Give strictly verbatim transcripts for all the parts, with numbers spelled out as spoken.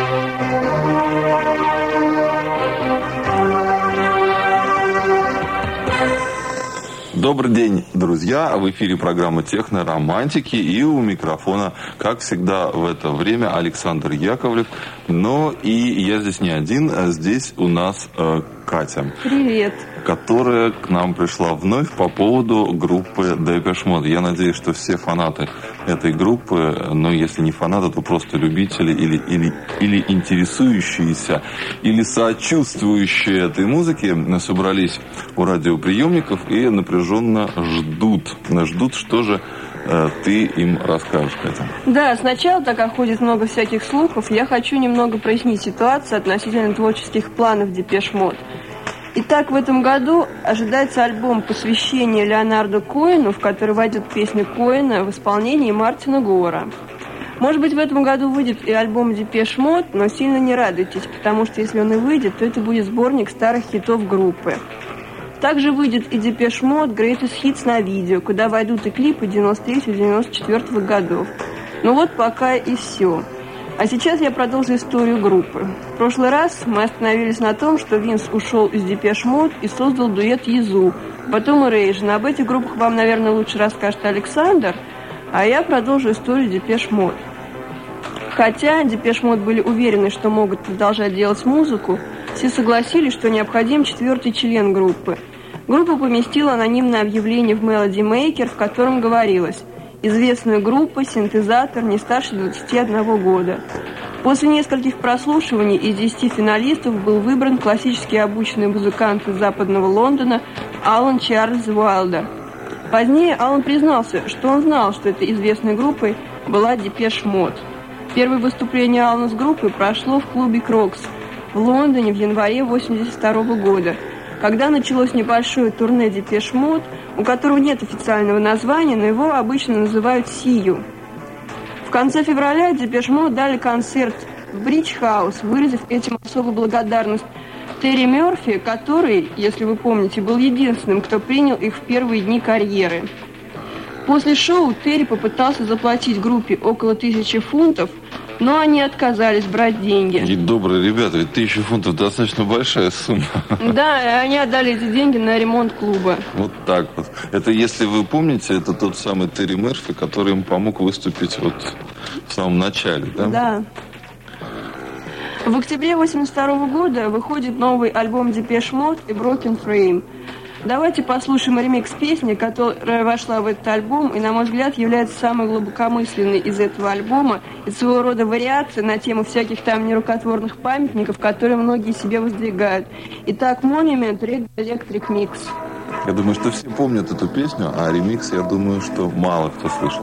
Добрый день, друзья! В эфире программа «Техно-романтики», и у микрофона, как всегда в это время, Александр Яковлев. Но и я здесь не один, а здесь у нас э, Катя. Привет! Которая к нам пришла вновь по поводу группы Depeche Mode. Я надеюсь, что все фанаты этой группы, но если не фанаты, то просто любители или, или, или интересующиеся, или сочувствующие этой музыке собрались у радиоприемников и напряженно ждут. Ждут, что же э, ты им расскажешь, Катя. Да, сначала, так как ходит много всяких слухов, я хочу немного прояснить ситуацию относительно творческих планов Depeche Mode. Итак, в этом году ожидается альбом посвящения Леонарду Коэну, в который войдет песня Коэна в исполнении Мартина Гора. Может быть, в этом году выйдет и альбом Depeche Mode, но сильно не радуйтесь, потому что если он и выйдет, то это будет сборник старых хитов группы. Также выйдет и Depeche Mode Greatest Hits на видео, куда войдут и клипы девяносто третьего — девяносто четвёртого годов. Ну вот пока и все. А сейчас я продолжу историю группы. В прошлый раз мы остановились на том, что Винс ушел из Depeche Mode и создал дуэт Язу, потом Erasure. Об этих группах вам, наверное, лучше расскажет Александр, а я продолжу историю Depeche Mode. Хотя Depeche Mode были уверены, что могут продолжать делать музыку, все согласились, что необходим четвертый член группы. Группа поместила анонимное объявление в Melody Maker, в котором говорилось: известная группа, синтезатор, не старше двадцати одного года. После нескольких прослушиваний из десяти финалистов был выбран классически обученный музыкант из западного Лондона Алан Чарльз Уайлдер. Позднее Алан признался, что он знал, что этой известной группой была Depeche Mode. Первое выступление Алана с группой прошло в клубе Крокс в Лондоне в январе восемьдесят второго года, когда началось небольшое турне Depeche Mode, у которого нет официального названия, но его обычно называют See You. В конце февраля Depeche Mode дали концерт в Бридж-хаус, выразив этим особую благодарность Терри Мерфи, который, если вы помните, был единственным, кто принял их в первые дни карьеры. После шоу Терри попытался заплатить группе около тысячи фунтов, но они отказались брать деньги. И добрые ребята, ведь тысяча фунтов достаточно большая сумма. Да, и они отдали эти деньги на ремонт клуба. Вот так вот. Это, если вы помните, это тот самый Терри Мерфи, который им помог выступить вот в самом начале, да? Да. В октябре восемьдесят второго года выходит новый альбом Depeche Mode и Broken Frame. Давайте послушаем ремикс песни, которая вошла в этот альбом и, на мой взгляд, является самой глубокомысленной из этого альбома и своего рода вариация на тему всяких там нерукотворных памятников, которые многие себе воздвигают. Итак, Monument Red Electric Mix. Я думаю, что все помнят эту песню, а ремикс, я думаю, что мало кто слышал.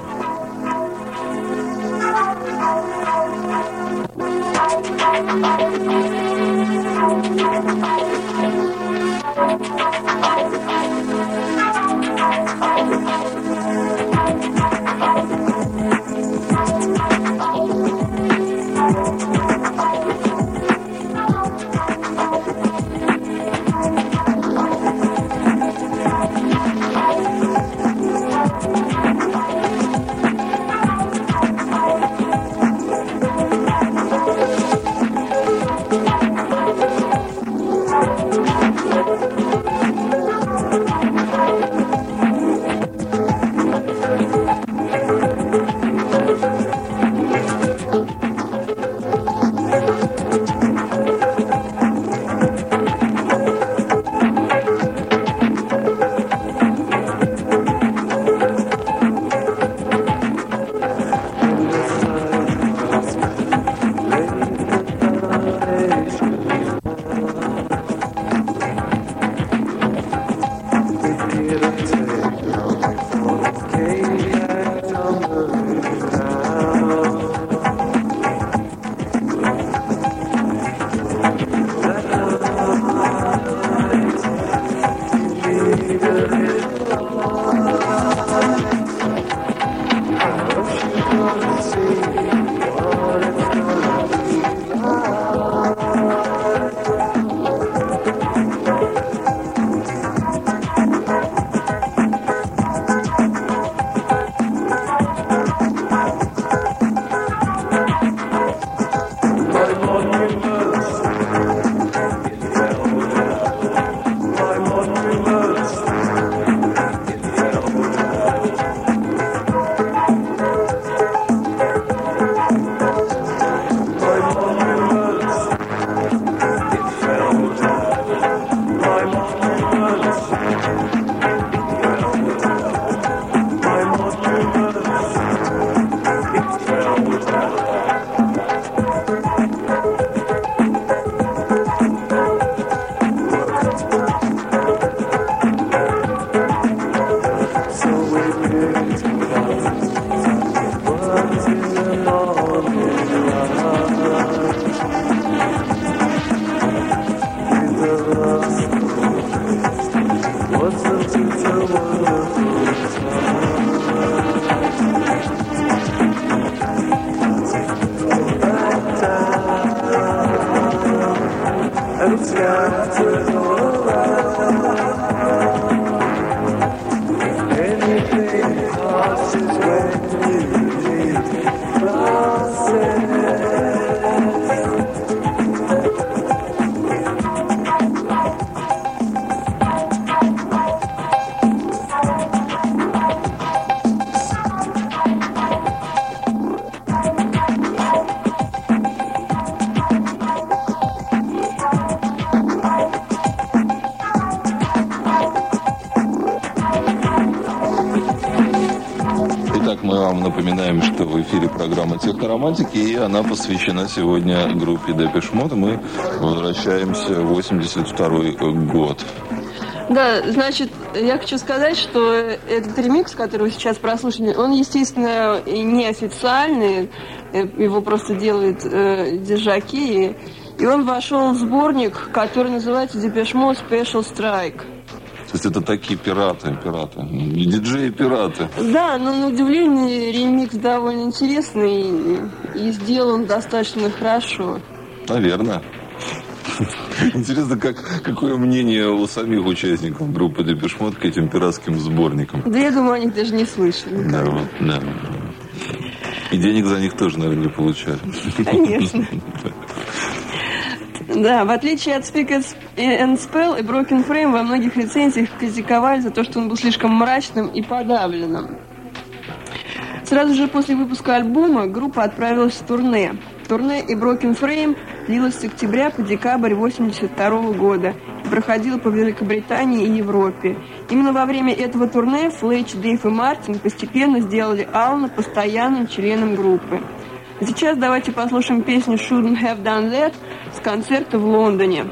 Напоминаем, что в эфире программа «Техноромантики», и она посвящена сегодня группе Депеш Мод. Мы возвращаемся в восемьдесят второй год. Да, значит, я хочу сказать, что этот ремикс, который вы сейчас прослушали, он, естественно, неофициальный, его просто делают э, держаки, и он вошел в сборник, который называется «Депеш Мод Special Strike». То есть это такие пираты, пираты, и диджеи-пираты. Да, но на удивление ремикс довольно интересный и, и сделан достаточно хорошо. Наверное. Интересно, как, какое мнение у самих участников группы Депеш Мод к этим пиратским сборникам? Да я думаю, они даже не слышали. Да, вот, да. И денег за них тоже, наверное, не получали. Конечно. Да, в отличие от Speak and Spell и Broken Frame, во многих рецензиях критиковали за то, что он был слишком мрачным и подавленным. Сразу же после выпуска альбома группа отправилась в турне. Турне и Broken Frame длилось с октября по декабрь восемьдесят второго года и проходило по Великобритании и Европе. Именно во время этого турне Флетч, Дэйв и Мартин постепенно сделали Алана постоянным членом группы. А сейчас давайте послушаем песню «Shouldn't Have Done That» с концерта в Лондоне.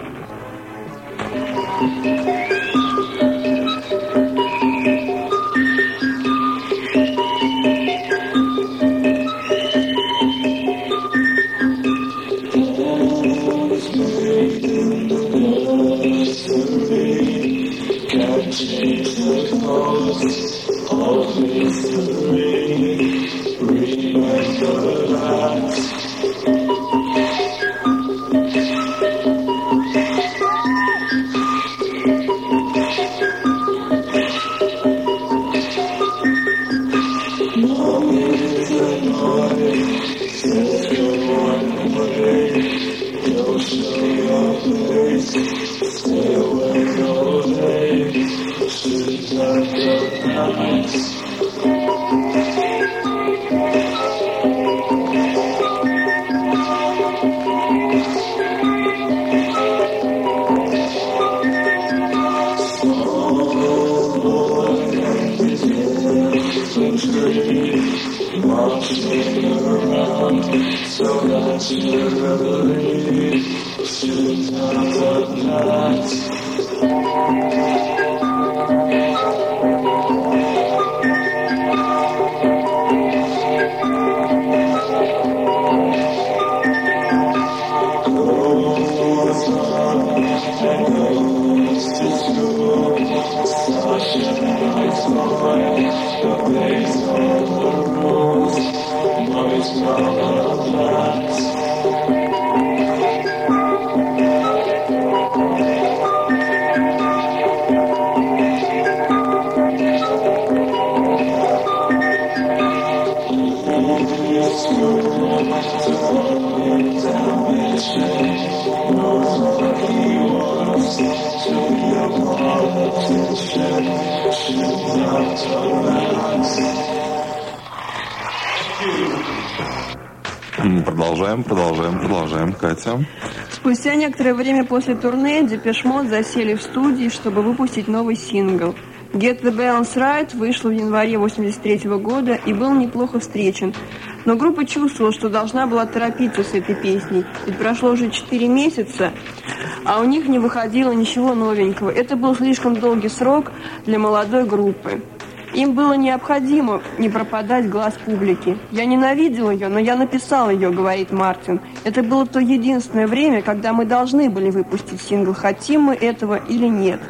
Продолжаем, продолжаем, продолжаем. Катя. Спустя некоторое время после турне Депеш Мод засели в студии, чтобы выпустить новый сингл. Get the Balance Right вышел в январе восемьдесят третьего года и был неплохо встречен. Но группа чувствовала, что должна была торопиться с этой песней. Ведь прошло уже четыре месяца, а у них не выходило ничего новенького. Это был слишком долгий срок для молодой группы. Им было необходимо не пропадать глаз публики. «Я ненавидел ее, но я написал ее», — говорит Мартин. «Это было то единственное время, когда мы должны были выпустить сингл, хотим мы этого или нет».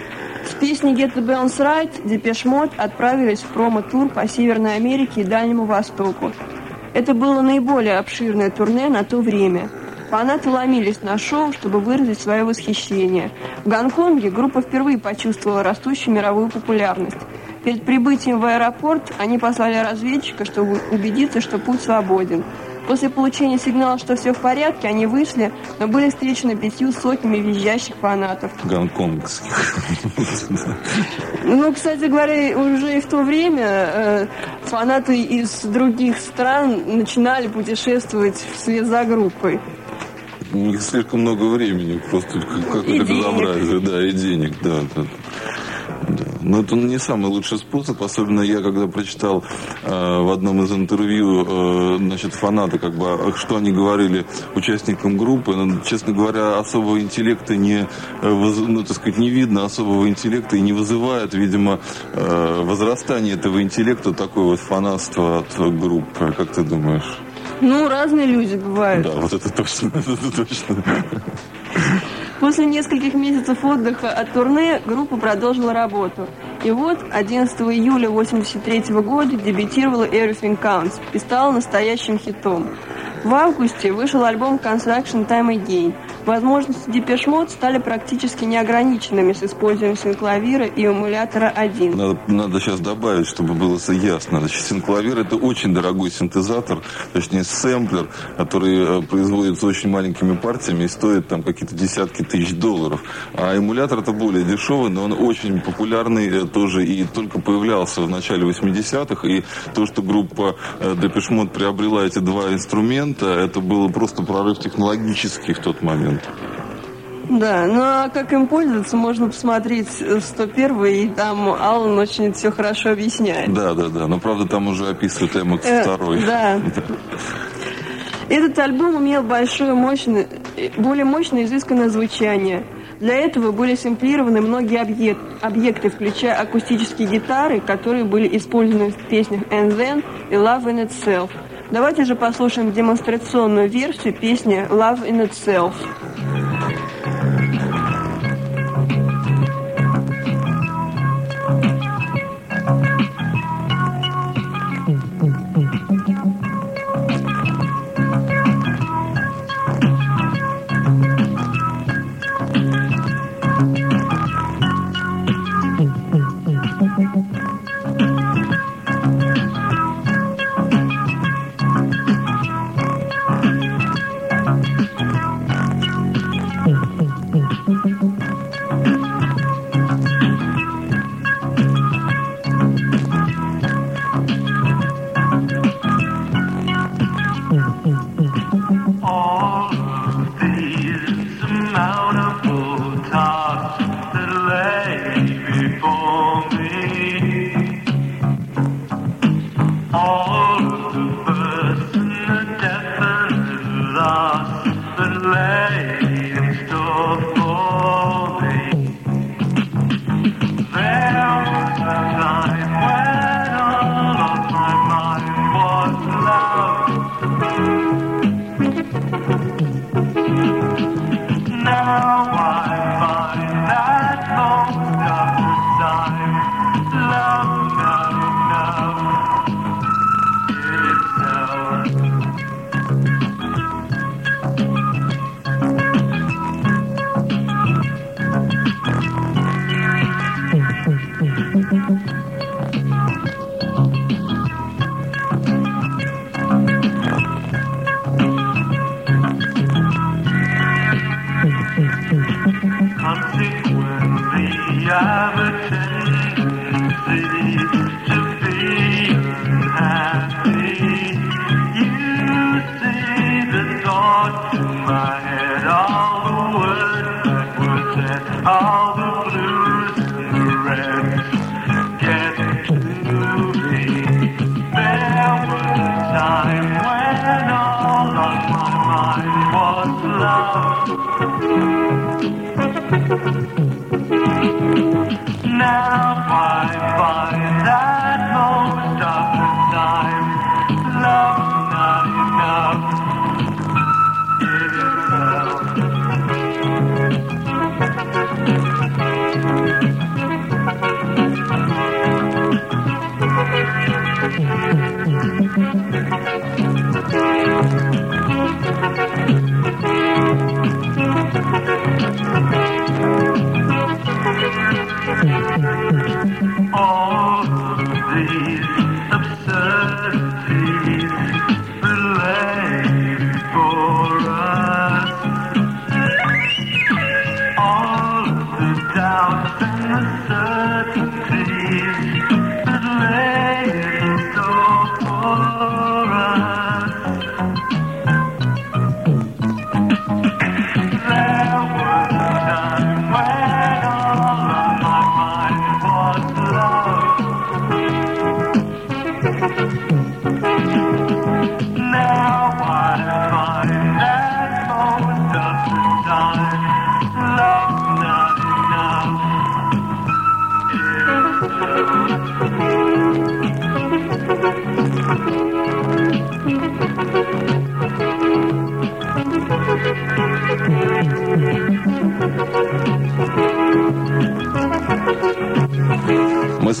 С песней «Get the Balance Right» Депеш Мод отправились в промо-тур по Северной Америке и Дальнему Востоку. Это было наиболее обширное турне на то время. фанаты ломились на шоу, чтобы выразить свое восхищение. В Гонконге группа впервые почувствовала растущую мировую популярность. Перед прибытием в аэропорт они послали разведчика, чтобы убедиться, что путь свободен. После получения сигнала, что все в порядке, они вышли, но были встречены пятью сотнями визжащих фанатов. Гонконгских. Ну, кстати говоря, уже и в то время э, фанаты из других стран начинали путешествовать вслед за группой. У них слишком много времени, просто какое-то безобразие, да, и денег, да, да. Да. Но это не самый лучший способ, особенно я, когда прочитал э, в одном из интервью, э, значит, фанаты, как бы, что они говорили участникам группы, ну, честно говоря, особого интеллекта не, ну, так сказать, не видно, особого интеллекта и не вызывает, видимо, э, возрастание этого интеллекта, такое вот фанатство от группы, как ты думаешь? Ну, разные люди бывают. Да, вот это точно, это точно. После нескольких месяцев отдыха от турне группа продолжила работу. И вот одиннадцатого июля тысяча девятьсот восемьдесят третьего года дебютировала Everything Counts и стала настоящим хитом. В августе вышел альбом Construction Time Again. Возможности Depeche Mode стали практически неограниченными с использованием синклавира и эмулятора один. Надо, надо сейчас добавить, чтобы было ясно. Значит, синклавир — это очень дорогой синтезатор, точнее сэмплер, который производится очень маленькими партиями и стоит там какие-то десятки тысяч долларов. А эмулятор — это более дешевый, но он очень популярный тоже и только появлялся в начале восьмидесятых. И то, что группа Depeche Mode приобрела эти два инструмента, это было просто прорыв технологический в тот момент. Да, ну а как им пользоваться, можно посмотреть сто первый, и там Алан очень все хорошо объясняет. Да, да, да, но правда там уже описывают эм икс два. Э, да. Этот альбом имел большое, мощное, более мощное изысканное звучание. Для этого были сэмплированы многие объект, объекты, включая акустические гитары, которые были использованы в песнях «And Then» и «Love in Itself». Давайте же послушаем демонстрационную версию песни «Love in Itself».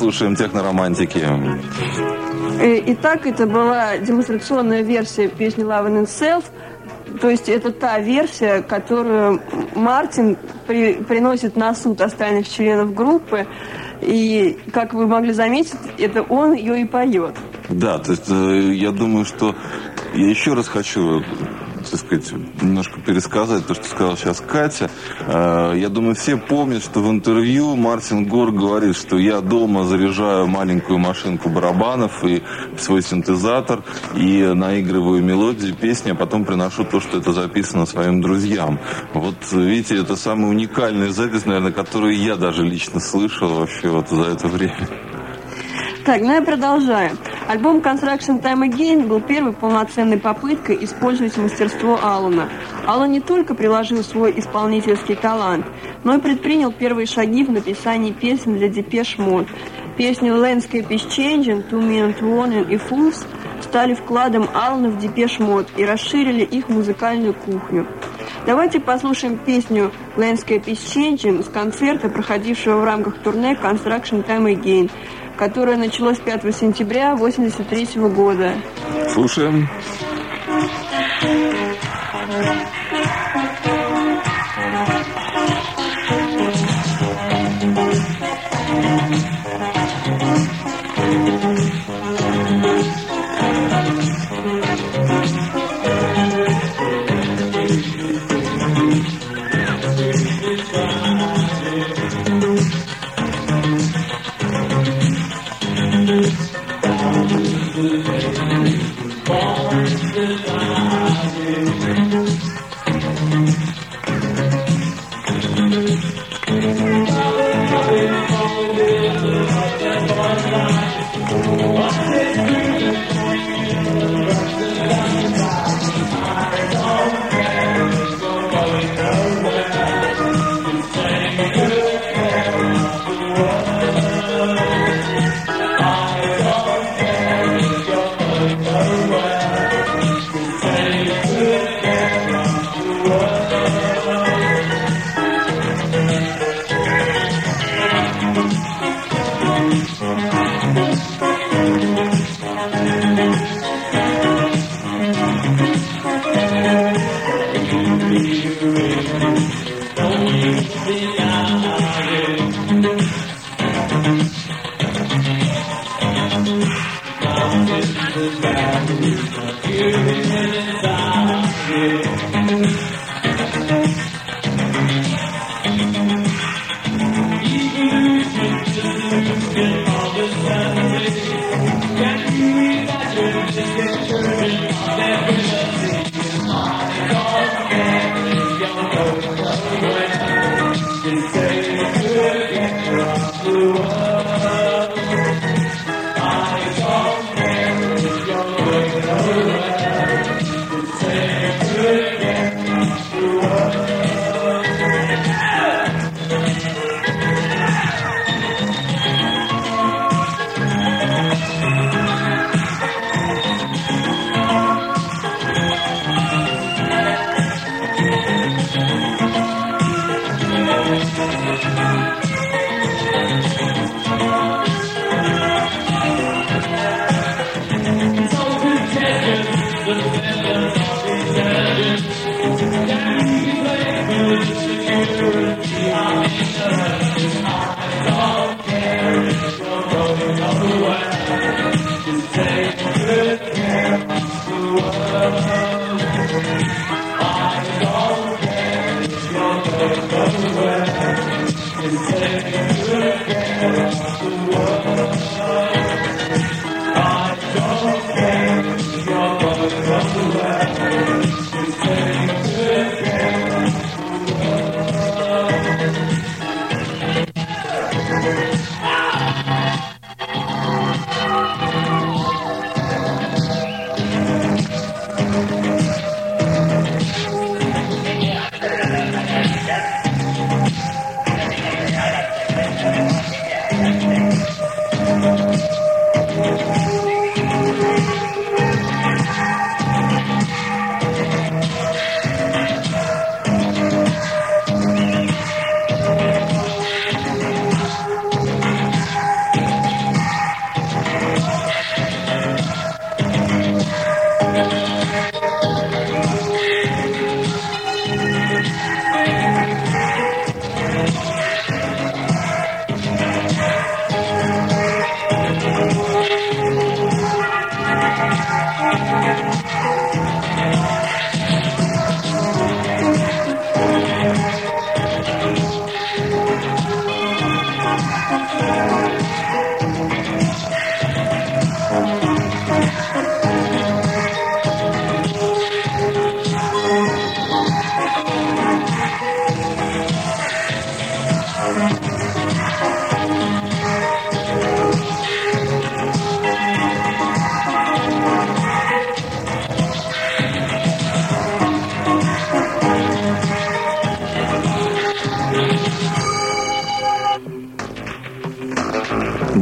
слушаем техноромантики. Итак, это была демонстрационная версия песни Love and Itself. То есть это та версия, которую Мартин при, приносит на суд остальных членов группы. И, как вы могли заметить, это он ее и поет. Да, то есть я думаю, что я еще раз хочу, так сказать, немножко пересказать то, что сказала сейчас Катя. Я думаю, все помнят, что в интервью Мартин Гор говорит, что я дома заряжаю маленькую машинку барабанов и свой синтезатор и наигрываю мелодии, песни, а потом приношу то, что это записано своим друзьям. Вот, видите, это самая уникальная запись, наверное, которую я даже лично слышал вообще вот за это время. Так, ну я продолжаю. Альбом Construction Time Again был первой полноценной попыткой использовать мастерство Алана. Алан не только приложил свой исполнительский талант, но и предпринял первые шаги в написании песен для Depeche Mode. Песни Landscape is Changing, Two Minute Warning и Fools стали вкладом Алана в Depeche Mode и расширили их музыкальную кухню. Давайте послушаем песню Landscape is Changing с концерта, проходившего в рамках турне Construction Time Again, которое началось пятого сентября восемьдесят третьего года. Слушаем.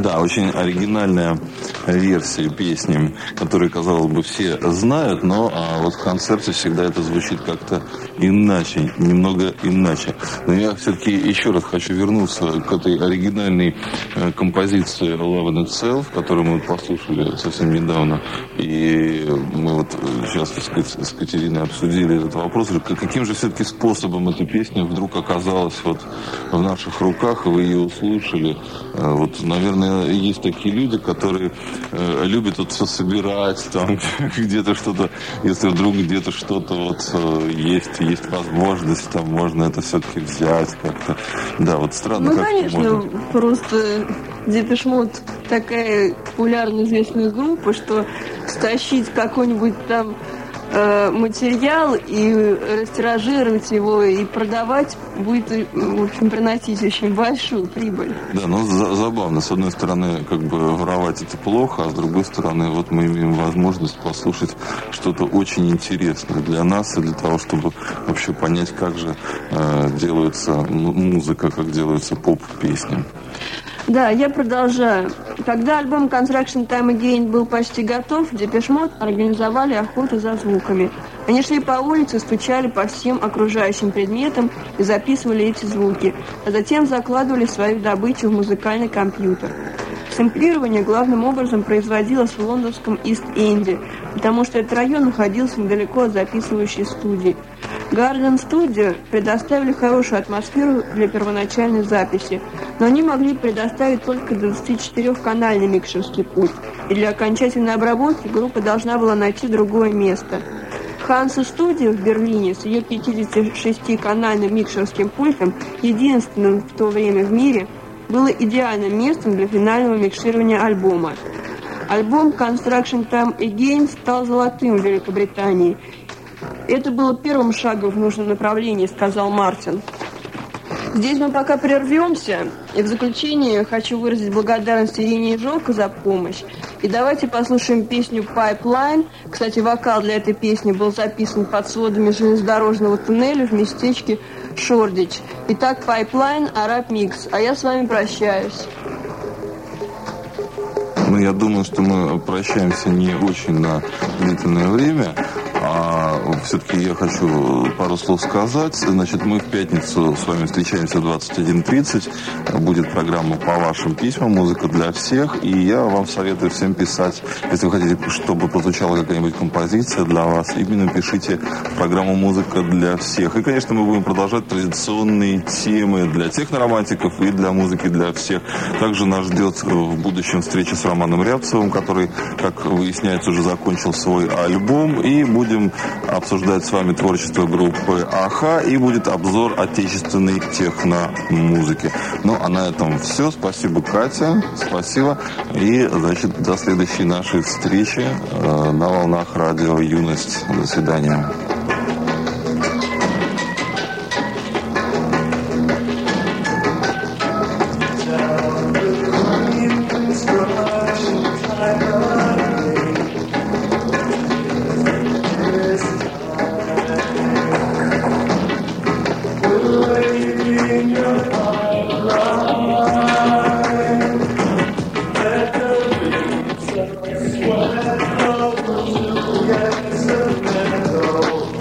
Да, очень оригинальная версия песни, которую, казалось бы, все знают, но а вот в концерте всегда это звучит как-то иначе, немного иначе. Но я все-таки еще раз хочу вернуться к этой оригинальной э, композиции Love in Itself, которую мы послушали совсем недавно. И мы вот сейчас, так сказать, с Катериной обсудили этот вопрос. Каким же все-таки способом эта песня вдруг оказалась вот в наших руках, и вы ее услышали? Вот, наверное, есть такие люди, которые э, любят вот все собирать, там где-то что-то, если вдруг где-то что-то вот э, есть, есть возможность, там можно это все-таки взять как-то. Да, вот странно, ну, как конечно, можно. Просто Депеш Мод такая популярная известная группа, что стащить какой-нибудь там материал и растиражировать его и продавать будет, в общем, приносить очень большую прибыль. Да, но за- забавно. С одной стороны, как бы воровать это плохо, а с другой стороны, вот мы имеем возможность послушать что-то очень интересное для нас и для того, чтобы вообще понять, как же э, делается музыка, как делаются поп-песни. Да, я продолжаю. Когда альбом Construction Time Again был почти готов, Депеш Мод организовали охоту за звуками. Они шли по улице, стучали по всем окружающим предметам и записывали эти звуки, а затем закладывали свою добычу в музыкальный компьютер. Сэмплирование главным образом производилось в лондонском Ист-Энде, потому что этот район находился недалеко от записывающей студии. Гарден Studio предоставили хорошую атмосферу для первоначальной записи, но они могли предоставить только двадцатичетырёхканальный микшерский пульт, и для окончательной обработки группа должна была найти другое место. Hansa Studio в Берлине с ее пятидесятишестиканальным микшерским пультом, единственным в то время в мире, было идеальным местом для финального микширования альбома. Альбом Construction Time Again стал золотым в Великобритании. Это было первым шагом в нужном направлении, сказал Мартин. Здесь мы пока прервемся. И в заключение хочу выразить благодарность Ирине и Жолко за помощь. И давайте послушаем песню «Pipeline». Кстати, вокал для этой песни был записан под сводами железнодорожного туннеля в местечке Шордич. Итак, «Pipeline», Араб Микс. А я с вами прощаюсь. Ну, я думаю, что мы прощаемся не очень на длительное время. А все-таки я хочу пару слов сказать. Значит, мы в пятницу с вами встречаемся в двадцать один тридцать. Будет программа по вашим письмам «Музыка для всех». И я вам советую всем писать, если вы хотите, чтобы прозвучала какая-нибудь композиция для вас, именно пишите программу «Музыка для всех». И, конечно, мы будем продолжать традиционные темы для техноромантиков и для музыки для всех. Также нас ждет в будущем встреча с Романом Рябцевым, который, как выясняется, уже закончил свой альбом. И будет Будем обсуждать с вами творчество группы Аха, и будет обзор отечественной техно-музыки. Ну, а на этом все. Спасибо, Катя. Спасибо. И, значит, до следующей нашей встречи э, на волнах радио «Юность». До свидания. Yes,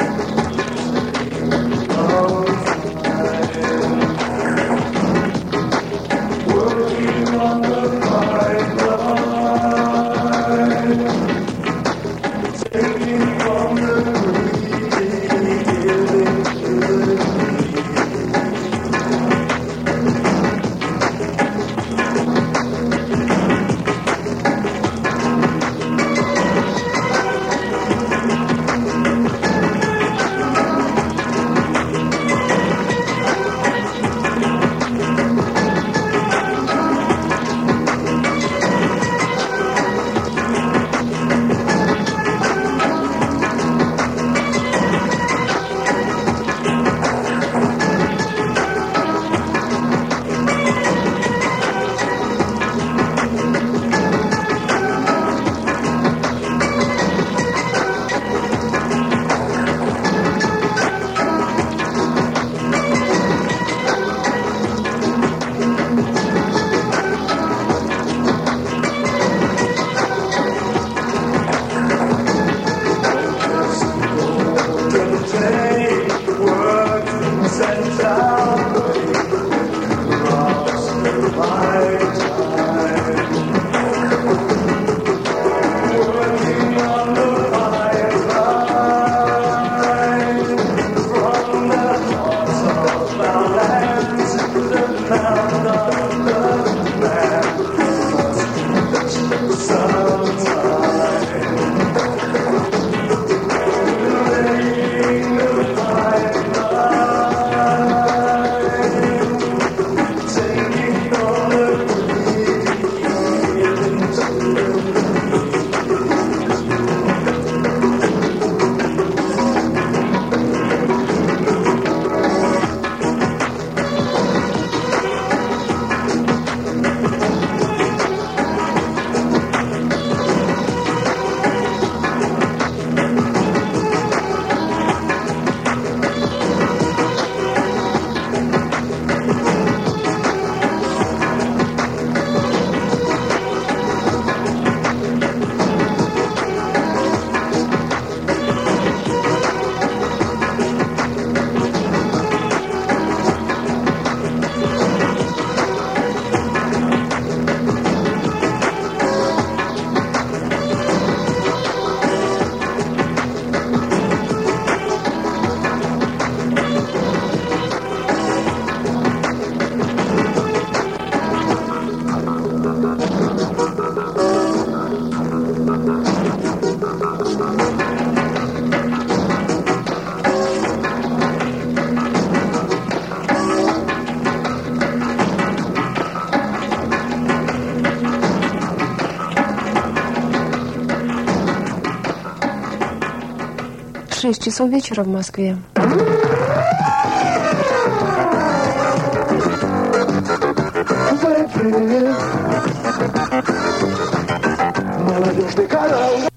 шесть часов вечера в Москве. Молодежный канал.